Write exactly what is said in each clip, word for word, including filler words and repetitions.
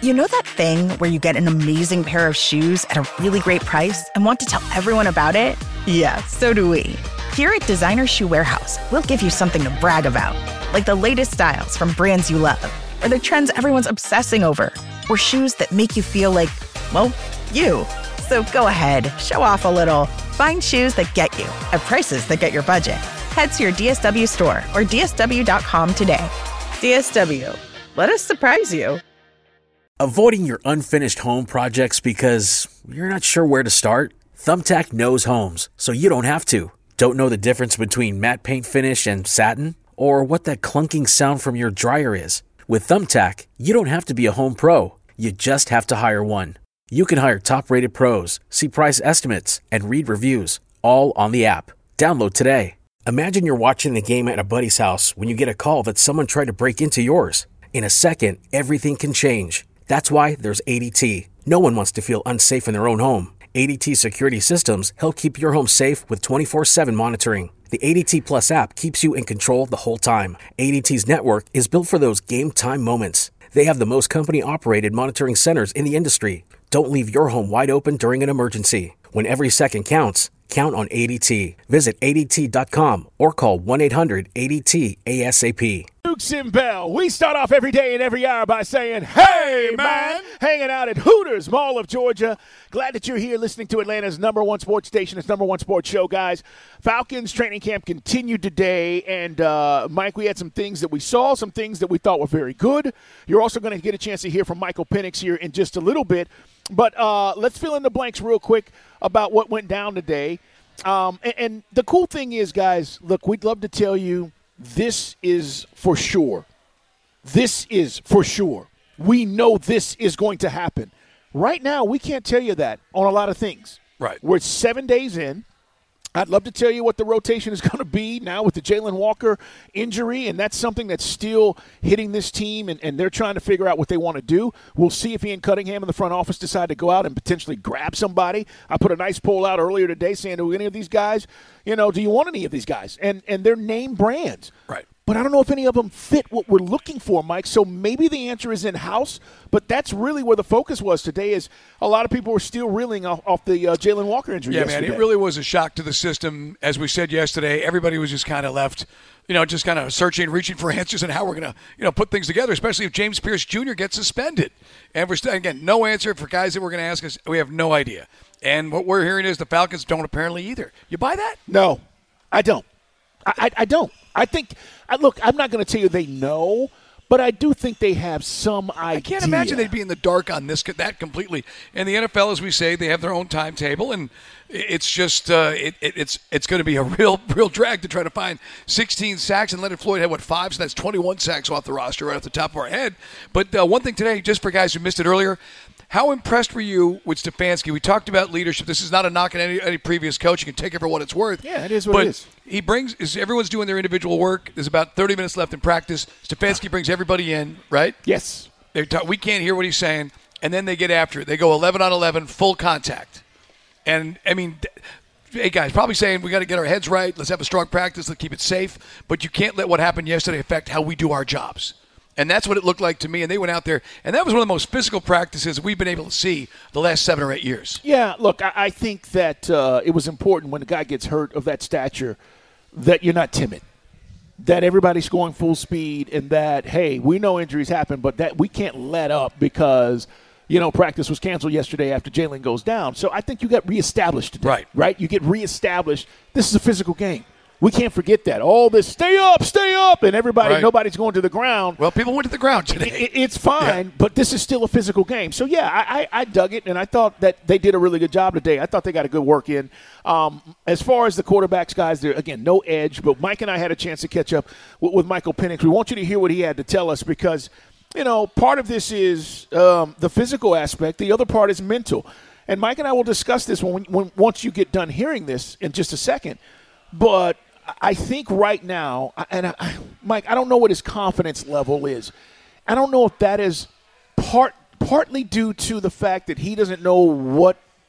You know that thing where you get an amazing pair of shoes at a really great price and want to tell everyone about it? Yeah, so do we. Here at Designer Shoe Warehouse, we'll give you something to brag about, like the latest styles from brands you love, or the trends everyone's obsessing over, or shoes that make you feel like, well, you. So go ahead, show off a little. Find shoes that get you at prices that get your budget. Head to your D S W store or D S W dot com today. D S W, let us surprise you. Avoiding your unfinished home projects because you're not sure where to start? Thumbtack knows homes, so you don't have to. Don't know the difference between matte paint finish and satin? Or what that clunking sound from your dryer is? With Thumbtack, you don't have to be a home pro. You just have to hire one. You can hire top-rated pros, see price estimates, and read reviews, all on the app. Download today. Imagine you're watching the game at a buddy's house when you get a call that someone tried to break into yours. In a second, everything can change. That's why there's A D T. No one wants to feel unsafe in their own home. A D T security systems help keep your home safe with twenty-four seven monitoring. The A D T Plus app keeps you in control the whole time. A D T's network is built for those game time moments. They have the most company-operated monitoring centers in the industry. Don't leave your home wide open during an emergency. When every second counts, count on A D T. Visit A D T dot com or call one eight hundred A D T A S A P. Dukes and Bell. We start off every day and every hour by saying, hey, man, hanging out at Hooters Mall of Georgia. Glad that you're here listening to Atlanta's number one sports station, its number one sports show, guys. Falcons training camp continued today, and, uh, Mike, we had some things that we saw, some things that we thought were very good. You're also going to get a chance to hear from Michael Penix here in just a little bit. But uh, let's fill in the blanks real quick about what went down today. Um, and, and the cool thing is, guys, look, we'd love to tell you this is for sure. This is for sure. We know this is going to happen. Right now, we can't tell you that on a lot of things. Right. We're seven days in. I'd love to tell you what the rotation is going to be now with the Jalen Walker injury, and that's something that's still hitting this team, and, and they're trying to figure out what they want to do. We'll see if Ian Cunningham in the front office decide to go out and potentially grab somebody. I put a nice poll out earlier today saying, do any of these guys, you know, do you want any of these guys? And and they're name brands. Right. But I don't know if any of them fit what we're looking for, Mike. So maybe the answer is in-house, but that's really where the focus was today is a lot of people were still reeling off, off the uh, Jalen Walker injury yeah, yesterday. man, it really was a shock to the system. As we said yesterday, everybody was just kind of left, you know, just kind of searching, reaching for answers and how we're going to, you know, put things together, especially if James Pierce Junior gets suspended. And we're still, again, no answer for guys that we're going to ask us. We have no idea. And what we're hearing is the Falcons don't apparently either. You buy that? No, I don't. I, I, I don't. I think, I, look, I'm not going to tell you they know, but I do think they have some idea. I can't imagine they'd be in the dark on this, that completely. And the N F L, as we say, they have their own timetable, and it's just uh, it, it, it's it's going to be a real real drag to try to find sixteen sacks. And Leonard Floyd had, what, five? So that's twenty-one sacks off the roster right off the top of our head. But uh, one thing today, just for guys who missed it earlier, how impressed were you with Stefanski? We talked about leadership. This is not a knock on any, any previous coach. You can take it for what it's worth. Yeah, it is what but it is. He brings – everyone's doing their individual work. There's about thirty minutes left in practice. Stefanski brings everybody in, right? Yes. They're ta- we can't hear what he's saying, and then they get after it. They go eleven on eleven, full contact. And, I mean – hey, guys, probably saying we got to get our heads right. Let's have a strong practice. Let's keep it safe. But you can't let what happened yesterday affect how we do our jobs. And that's what it looked like to me. And they went out there, and that was one of the most physical practices we've been able to see the last seven or eight years. Yeah, look, I, I think that uh, it was important when a guy gets hurt of that stature that you're not timid, that everybody's going full speed, and that, hey, we know injuries happen, but that we can't let up because, you know, practice was canceled yesterday after Jalen goes down. So I think you got reestablished today, right? Right? You get reestablished. This is a physical game. We can't forget that. All this, stay up, stay up, and everybody, right. Nobody's going to the ground. Well, people went to the ground today. It, it's fine, yeah. But this is still a physical game. So, yeah, I, I, I dug it, and I thought that they did a really good job today. I thought they got a good work in. Um, as far as the quarterbacks, guys, there again, no edge, but Mike and I had a chance to catch up with, with Michael Penix. We want you to hear what he had to tell us because, you know, part of this is um, the physical aspect. The other part is mental. And Mike and I will discuss this when, when once you get done hearing this in just a second. But I think right now, and I, Mike, I don't know what his confidence level is. I don't know if that is part partly due to the fact that he doesn't know what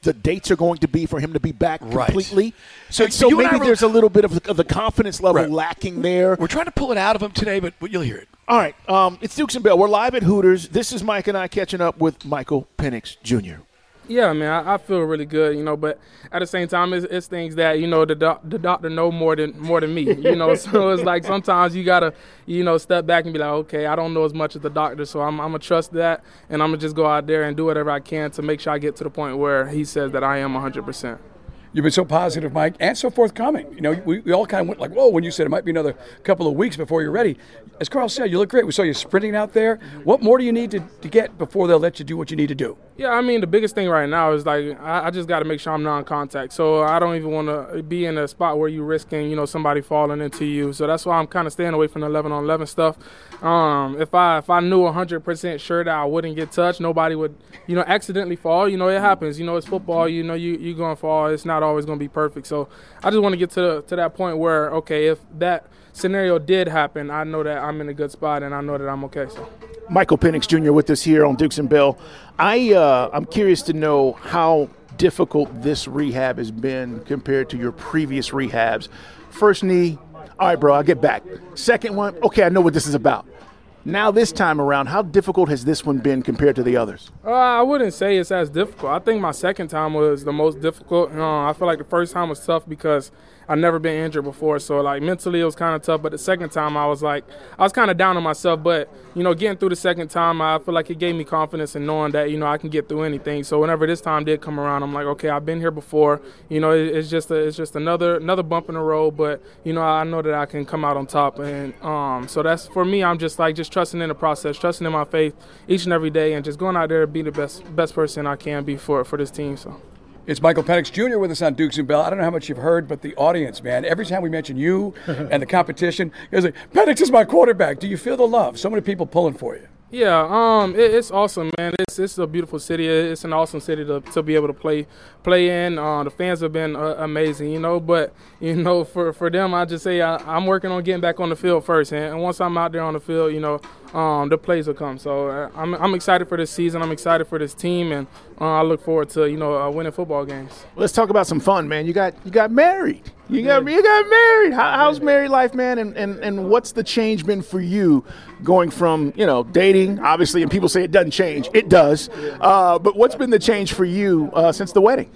the dates are going to be for him to be back Right. completely. So, And so you and I maybe were- there's a little bit of the, of the confidence level Right. lacking there. We're trying to pull it out of him today, but but you'll hear it. All right, um, it's Dukes and Bell. We're live at Hooters. This is Mike and I catching up with Michael Penix Junior Yeah, man, I, I feel really good, you know. But at the same time, it's, it's things that you know the doc, the doctor know more than more than me, you know. So it's like sometimes you gotta, you know, step back and be like, okay, I don't know as much as the doctor, so I'm, I'm gonna trust that, and I'm gonna just go out there and do whatever I can to make sure I get to the point where he says that I am one hundred percent. You've been so positive, Mike, and so forthcoming. You know, we, we all kind of went like, whoa, when you said it might be another couple of weeks before you're ready. As Carl said, you look great. We saw you sprinting out there. What more do you need to, to get before they'll let you do what you need to do? Yeah, I mean, the biggest thing right now is, like, I, I just got to make sure I'm non-contact. So I don't even want to be in a spot where you're risking, you know, somebody falling into you. So that's why I'm kind of staying away from the eleven on eleven stuff. Um, if I if I knew one hundred percent sure that I wouldn't get touched, nobody would, you know, accidentally fall. You know, it happens. You know, it's football. You know, you, you're going to fall. It's not always going to be perfect. So I just want to get to the, to that point where, okay, if that scenario did happen, I know that I'm in a good spot and I know that I'm okay. So. Michael Penix Junior with us here on Dukes and Bell. I, uh, I'm curious to know how difficult this rehab has been compared to your previous rehabs. First knee, all right, bro, I'll get back. Second one, okay, I know what this is about. Now this time around, how difficult has this one been compared to the others? Uh, I wouldn't say it's as difficult. I think my second time was the most difficult. Uh, I feel like the first time was tough because I've never been injured before. So, like, mentally it was kind of tough. But the second time I was like, I was kind of down on myself. But, you know, getting through the second time, I feel like it gave me confidence in knowing that, you know, I can get through anything. So whenever this time did come around, I'm like, okay, I've been here before. You know, it, it's just a, it's just another another bump in the road. But, you know, I know that I can come out on top. And um, so that's, for me, I'm just like, just trusting in the process, trusting in my faith each and every day, and just going out there to be the best best person I can be for, for this team. So. It's Michael Penix Junior with us on Dukes and Bell. I don't know how much you've heard, but the audience, man, every time we mention you and the competition, it's like, Penix is my quarterback. Do you feel the love? So many people pulling for you. Yeah, um, it, it's awesome, man. It's it's a beautiful city. It's an awesome city to, to be able to play play in. Uh, the fans have been uh, amazing, you know. But you know, for, for them, I just say I, I'm working on getting back on the field first, and, and once I'm out there on the field, you know, um, the plays will come. So uh, I'm I'm excited for this season. I'm excited for this team, and uh, I look forward to you know uh, winning football games. Let's talk about some fun, man. You got you got married. You got you got married. How, how's married life, man? And, and and what's the change been for you, going from you know dating, obviously, and people say it doesn't change. It does. Uh, but what's been the change for you uh, since the wedding?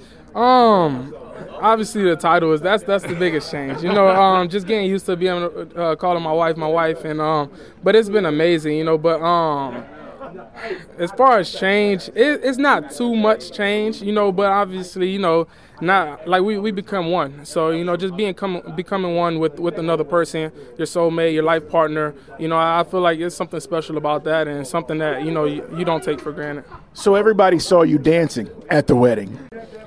Um, obviously the title is that's that's the biggest change. You know, um, just getting used to being uh, calling my wife my wife, and um, but it's been amazing. You know, but um. As far as change, it, it's not too much change, you know, but obviously, you know, not like we, we become one. So, you know, just being come, becoming one with, with another person, your soulmate, your life partner, you know, I feel like it's something special about that and something that, you know, you, you don't take for granted. So everybody saw you dancing at the wedding,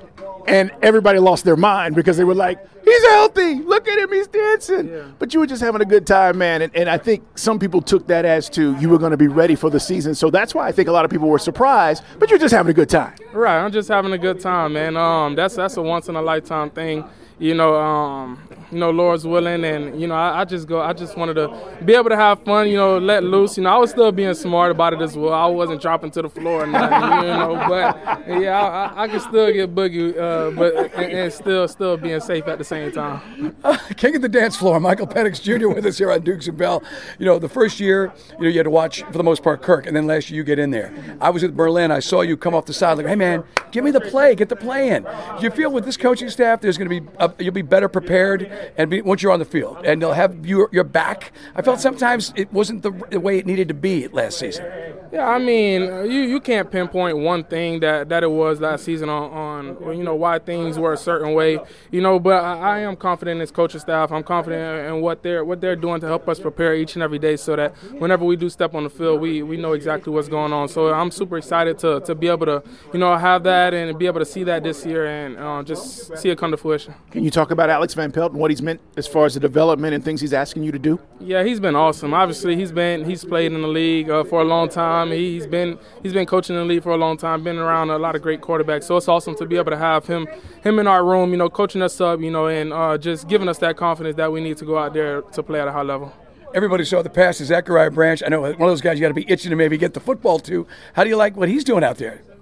and everybody lost their mind because they were like, he's healthy. Look at him. He's dancing. Yeah. But you were just having a good time, man. And, and I think some people took that as to you were going to be ready for the season. So that's why I think a lot of people were surprised. But you're just having a good time. Right. I'm just having a good time, man. Um, that's that's a once-in-a-lifetime thing. You know, um, you know, Lord's willing, and you know, I, I just go. I just wanted to be able to have fun. You know, let loose. You know, I was still being smart about it as well. I wasn't dropping to the floor or nothing. You know, but yeah, I, I, I can still get boogie, uh, but and, and still, still being safe at the same time. Uh, king of the dance floor, Michael Penix Junior with us here on Dukes and Bell. You know, the first year, you know, you had to watch for the most part Kirk, and then last year you get in there. I was at Berlin. I saw you come off the side like, hey man, give me the play, get the play in. Do you feel with this coaching staff, there's going to be a, you'll be better prepared and be, once you're on the field, and they'll have you, your back? I felt sometimes it wasn't the, the way it needed to be last season. Yeah, I mean, you, you can't pinpoint one thing that, that it was last season on, on, you know, why things were a certain way, you know, but I, I am confident in this coaching staff. I'm confident in what they're what they're doing to help us prepare each and every day so that whenever we do step on the field, we, we know exactly what's going on. So I'm super excited to, to be able to, you know, have that and be able to see that this year and uh, just see it come to fruition. Can you talk about Alex Van Pelt and what he's meant as far as the development and things he's asking you to do? Yeah, he's been awesome. Obviously, he's been he's played in the league uh, for a long time. He's been he's been coaching in the league for a long time. Been around a lot of great quarterbacks. So it's awesome to be able to have him him in our room, you know, coaching us up, you know, and uh, just giving us that confidence that we need to go out there to play at a high level. Everybody saw the pass to Zachariah Branch. I know one of those guys you got to be itching to maybe get the football to. How do you like what he's doing out there?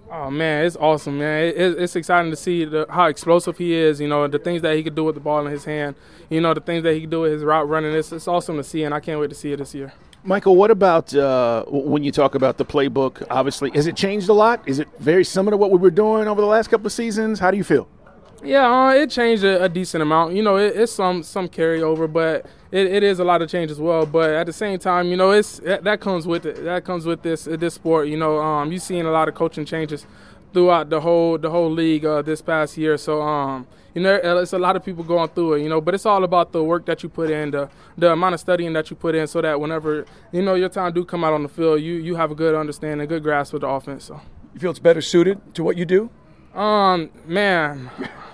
Oh, man, it's awesome, man. It, it, it's exciting to see the, how explosive he is, you know, the things that he could do with the ball in his hand, you know, the things that he can do with his route running. It's, it's awesome to see, and I can't wait to see it this year. Michael, what about uh, when you talk about the playbook, obviously, has it changed a lot? Is it very similar to what we were doing over the last couple of seasons? How do you feel? Yeah, uh, it changed a, a decent amount. You know, it, it's some some carryover, but it, it is a lot of change as well. But at the same time, you know, it's that, that comes with it. That comes with this this sport. You know, um, you've seen a lot of coaching changes throughout the whole the whole league uh, this past year. So, um, you know, it's a lot of people going through it. You know, but it's all about the work that you put in, the the amount of studying that you put in, so that whenever you know your time do come out on the field, you you have a good understanding, a good grasp of the offense. So, you feel it's better suited to what you do? Um, man.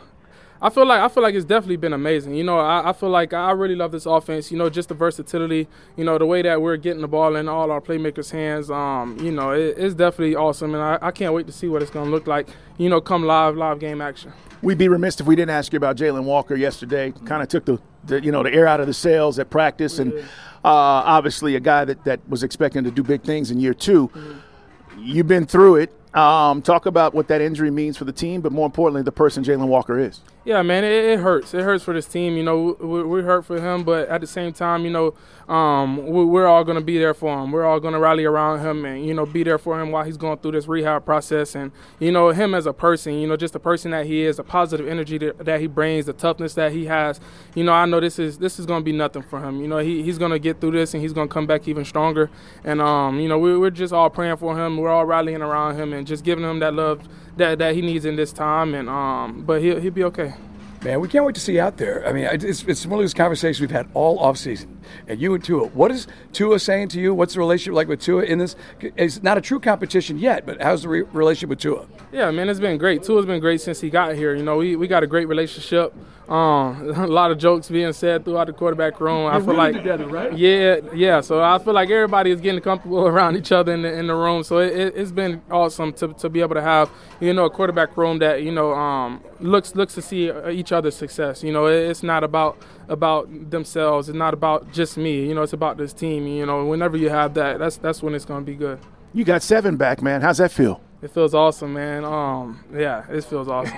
I feel like I feel like it's definitely been amazing. You know, I, I feel like I really love this offense. You know, just the versatility. You know, the way that we're getting the ball in all our playmakers' hands. Um, you know, it, it's definitely awesome, and I, I can't wait to see what it's going to look like. You know, come live, live game action. We'd be remiss if we didn't ask you about Jalen Walker yesterday. Kind of took the, the you know the air out of the sails at practice, and uh, obviously a guy that, that was expecting to do big things in year two. Mm-hmm. You've been through it. Um, talk about what that injury means for the team, but more importantly, the person Jalen Walker is. Yeah, man, it, it hurts. It hurts for this team. You know, we, we hurt for him, but at the same time, you know, um, we, we're all going to be there for him. We're all going to rally around him and, you know, be there for him while he's going through this rehab process. And, you know, him as a person, you know, just the person that he is, the positive energy that, that he brings, the toughness that he has. You know, I know this is this is going to be nothing for him. You know, he, he's going to get through this and he's going to come back even stronger. And, um, you know, we, we're just all praying for him. We're all rallying around him and just giving him that love that, that he needs in this time. And um, but he'll, he'll be okay. Man, we can't wait to see you out there. I mean, it's, it's one of those conversations we've had all offseason. And you and Tua, what is Tua saying to you? What's the relationship like with Tua in this? It's not a true competition yet, but how's the re- relationship with Tua? Yeah, man, it's been great. Tua's been great since he got here. You know, we, we got a great relationship. Um, a lot of jokes being said throughout the quarterback room. You're I feel really like together, right? Yeah, yeah. So I feel like everybody is getting comfortable around each other in the in the room. So it, it, it's been awesome to to be able to have you know a quarterback room that you know um, looks looks to see each other's success. You know, it, it's not about about themselves. It's not about just me. You know, it's about this team. You know, whenever you have that, that's that's when it's going to be good. You got seven back, man. How's that feel? It feels awesome, man. Um, yeah, it feels awesome.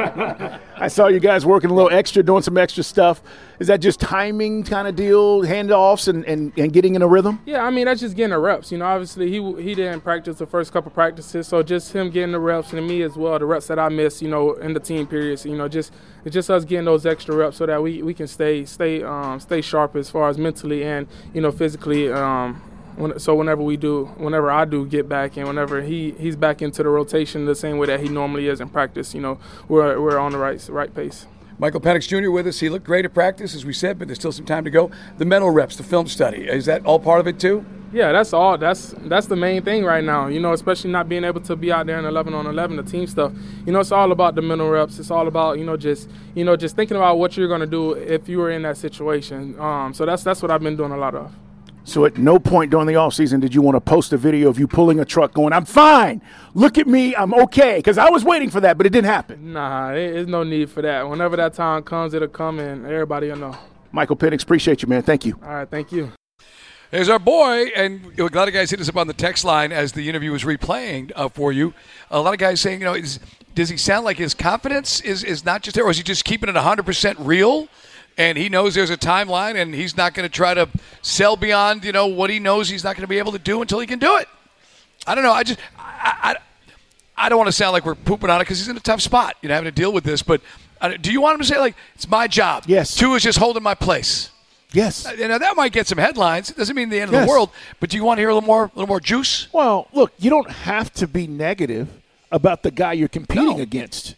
I saw you guys working a little extra, doing some extra stuff. Is that just timing kind of deal, handoffs, and, and, and getting in a rhythm? Yeah, I mean, that's just getting the reps. You know, obviously he he didn't practice the first couple practices, so just him getting the reps, and me as well, the reps that I missed, you know, in the team periods. You know, just it's just us getting those extra reps so that we, we can stay stay um, stay sharp as far as mentally and you know physically. Um, When, so whenever we do, whenever I do get back and whenever he, he's back into the rotation the same way that he normally is in practice, you know, we're we're on the right right pace. Michael Penix Junior with us. He looked great at practice, as we said, but there's still some time to go. The mental reps, the film study, is that all part of it too? Yeah, that's all. That's that's the main thing right now, you know, especially not being able to be out there in eleven on eleven, the team stuff. You know, it's all about the mental reps. It's all about, you know, just, you know, just thinking about what you're going to do if you were in that situation. Um, so that's that's what I've been doing a lot of. So at no point during the offseason did you want to post a video of you pulling a truck going, I'm fine, look at me, I'm okay, because I was waiting for that, but it didn't happen. Nah, there's no need for that. Whenever that time comes, it'll come, and everybody will know. Michael Penix, appreciate you, man. Thank you. All right, thank you. There's our boy, and a lot of guys hit us up on the text line as the interview was replaying uh, for you. A lot of guys saying, you know, is, does he sound like his confidence is, is not just there, or is he just keeping it one hundred percent real? And he knows there's a timeline, and he's not going to try to sell beyond, you know, what he knows he's not going to be able to do until he can do it. I don't know. I just, I, I, I don't want to sound like we're pooping on it because he's in a tough spot, you know, having to deal with this. But uh, do you want him to say, like, it's my job? Yes. Tua's just holding my place. Yes. Uh, you know, that might get some headlines. It doesn't mean the end yes. of the world. But do you want to hear a little more, a little more juice? Well, look, you don't have to be negative about the guy you're competing no. against.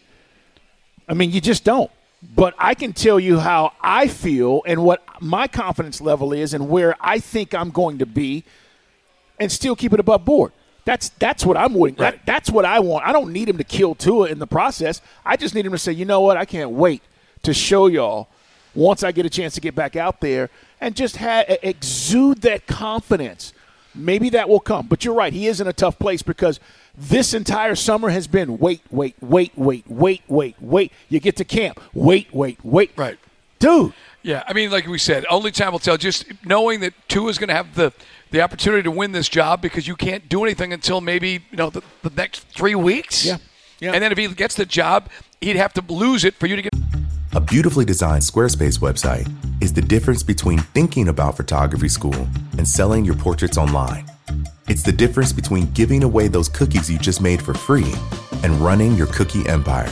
I mean, you just don't. But I can tell you how I feel and what my confidence level is and where I think I'm going to be and still keep it above board. That's that's what I'm waiting. Right. That, that's what I want. I don't need him to kill Tua in the process. I just need him to say, you know what, I can't wait to show y'all once I get a chance to get back out there and just have, exude that confidence. Maybe that will come. But you're right, he is in a tough place because this entire summer has been wait, wait, wait, wait, wait, wait, wait. You get to camp. Wait, wait, wait. Right. Dude. Yeah, I mean, like we said, only time will tell. Just knowing that Tua is going to have the the opportunity to win this job because you can't do anything until maybe, you know, the, the next three weeks. Yeah. yeah. And then if he gets the job, he'd have to lose it for you to get. A beautifully designed Squarespace website is the difference between thinking about photography school and selling your portraits online. It's the difference between giving away those cookies you just made for free and running your cookie empire.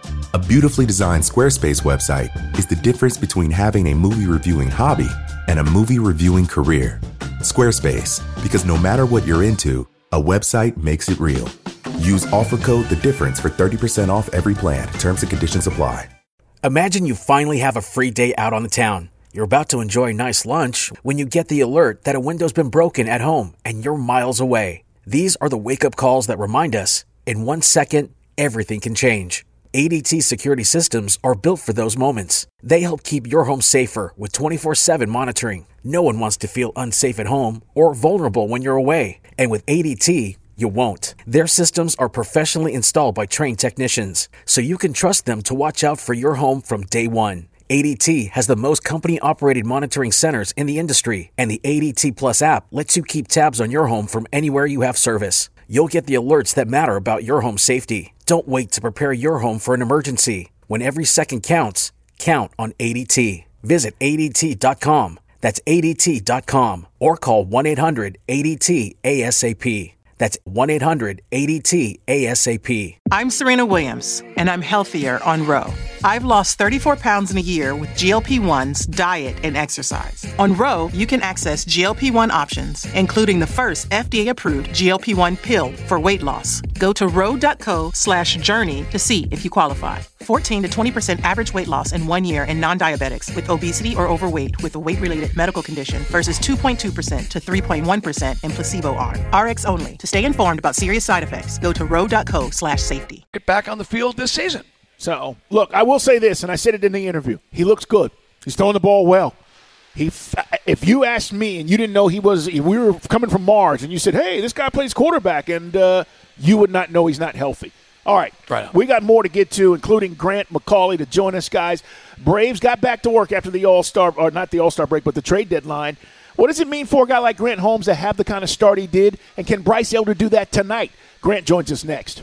A beautifully designed Squarespace website is the difference between having a movie reviewing hobby and a movie reviewing career. Squarespace, because no matter what you're into, a website makes it real. Use offer code The Difference for thirty percent off every plan. Terms and conditions apply. Imagine you finally have a free day out on the town. You're about to enjoy a nice lunch when you get the alert that a window's been broken at home and you're miles away. These are the wake-up calls that remind us, in one second, everything can change. A D T security systems are built for those moments. They help keep your home safer with twenty-four seven monitoring. No one wants to feel unsafe at home or vulnerable when you're away. And with A D T, you won't. Their systems are professionally installed by trained technicians, so you can trust them to watch out for your home from day one. A D T has the most company-operated monitoring centers in the industry, and the A D T Plus app lets you keep tabs on your home from anywhere you have service. You'll get the alerts that matter about your home safety. Don't wait to prepare your home for an emergency. When every second counts, count on A D T. Visit A D T dot com. That's A D T dot com. Or call one eight hundred A D T A S A P. That's one eight hundred A D T A S A P. I'm Serena Williams, and I'm healthier on Ro. I've lost thirty-four pounds in a year with G L P ones, diet, and exercise. On Ro, you can access G L P one options, including the first F D A-approved G L P one pill for weight loss. Go to ro.co slash journey to see if you qualify. fourteen to twenty percent average weight loss in one year in non-diabetics with obesity or overweight with a weight-related medical condition versus two point two percent to three point one percent in placebo arm. R X only. To stay informed about serious side effects, go to ro.co slash safety. Get back on the field this season. So, look, I will say this, and I said it in the interview. He looks good. He's throwing the ball well. He, if you asked me and you didn't know he was, we were coming from Mars, and you said, hey, this guy plays quarterback, and uh, you would not know he's not healthy. All right, right we got more to get to, including Grant McCauley to join us, guys. Braves got back to work after the All-Star, or not the All-Star break, but the trade deadline. What does it mean for a guy like Grant Holmes to have the kind of start he did, and can Bryce Elder do that tonight? Grant joins us next.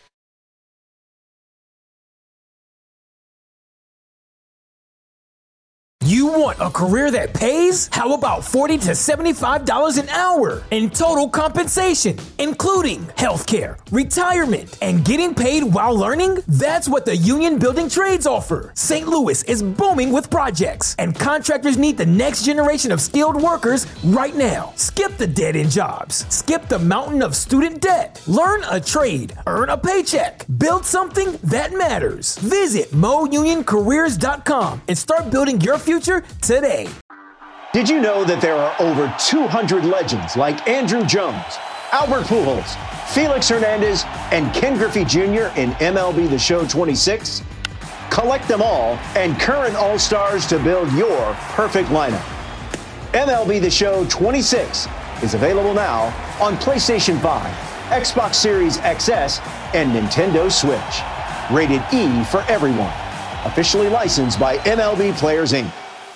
You want a career that pays? How about forty to seventy-five dollars an hour in total compensation, including healthcare, retirement, and getting paid while learning? That's what the Union Building Trades offer. Saint Louis is booming with projects, and contractors need the next generation of skilled workers right now. Skip the dead-end jobs. Skip the mountain of student debt. Learn a trade. Earn a paycheck. Build something that matters. Visit mo union careers dot com and start building your future today. Did you know that there are over two hundred legends like Andrew Jones, Albert Pujols, Felix Hernandez, and Ken Griffey Junior in M L B The Show twenty-six? Collect them all and current All-Stars to build your perfect lineup. M L B The Show twenty-six is available now on PlayStation five, Xbox Series X S, and Nintendo Switch. Rated E for everyone. Officially licensed by M L B Players, Incorporated.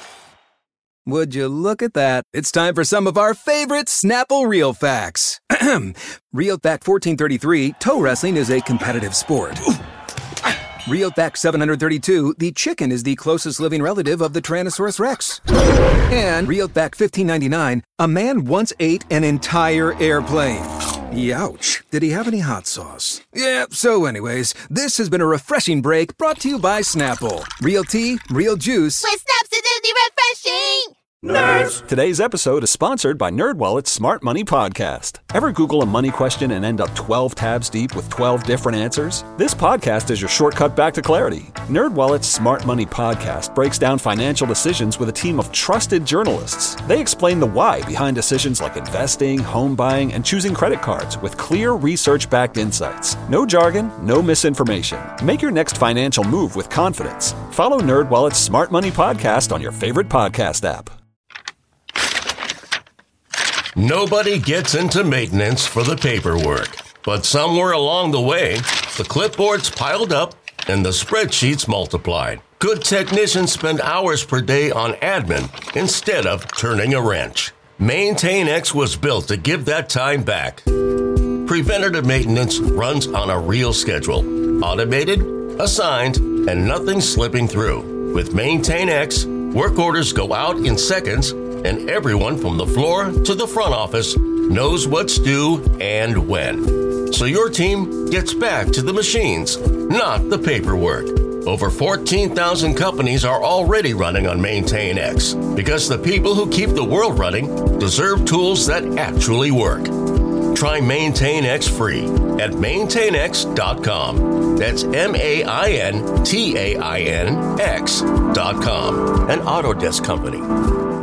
Would you look at that? It's time for some of our favorite Snapple Real Facts. Real Fact fourteen thirty-three, toe wrestling is a competitive sport. Real Fact seven hundred thirty-two, the chicken is the closest living relative of the Tyrannosaurus Rex. And Real Fact fifteen ninety-nine, a man once ate an entire airplane. Youch. Did he have any hot sauce? Yeah, so anyways, this has been a refreshing break brought to you by Snapple. Real tea, real juice. With Snaps, it's refreshing! Nerds! Today's episode is sponsored by NerdWallet's Smart Money Podcast. Ever Google a money question and end up twelve tabs deep with twelve different answers? This podcast is your shortcut back to clarity. NerdWallet's Smart Money Podcast breaks down financial decisions with a team of trusted journalists. They explain the why behind decisions like investing, home buying, and choosing credit cards with clear research-backed insights. No jargon, no misinformation. Make your next financial move with confidence. Follow NerdWallet's Smart Money Podcast on your favorite podcast app. Nobody gets into maintenance for the paperwork, but somewhere along the way, the clipboards piled up and the spreadsheets multiplied. Good technicians spend hours per day on admin instead of turning a wrench. Maintain X was built to give that time back. Preventative maintenance runs on a real schedule. Automated, assigned, and nothing slipping through. With Maintain X, work orders go out in seconds, and everyone from the floor to the front office knows what's due and when. So your team gets back to the machines, not the paperwork. Over fourteen thousand companies are already running on Maintain X because the people who keep the world running deserve tools that actually work. Try Maintain X free at maintain x dot com. That's M A I N T A I N X dot com, an Autodesk company.